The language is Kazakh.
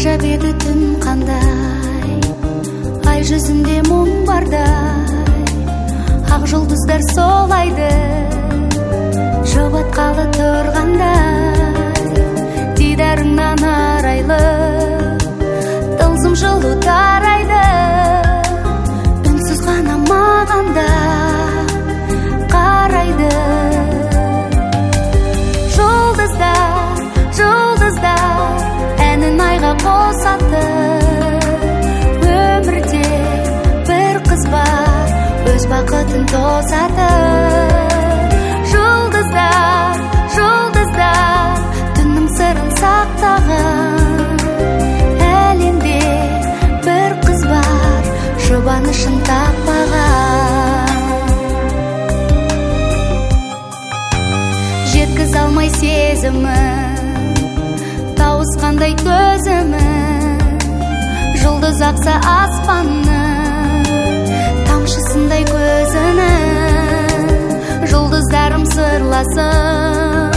ғажап еді түн қандай, ай жүзінде мұң бардай, ақ жұлдыздар солайды жұбатқалы тұрғандай, дидарыңнан арайлы тылсым жылу тарайды, үнсіз ғана маған да қарайды. Жұлдыздар, жұлдыздар әнін айға қосады, өмірде бір қыз бар, өз бақытын тосады. Жұлдыздар, жұлдыздар түннің сырын сақтаған, әлемде бір қыз бар, жұбанышын таппаған. Жеткіз алмай сезімін, тауысқандай төзімін, жұлдыз ақса аспанның тамшысындай көзінің, жұлдыздарым сырласын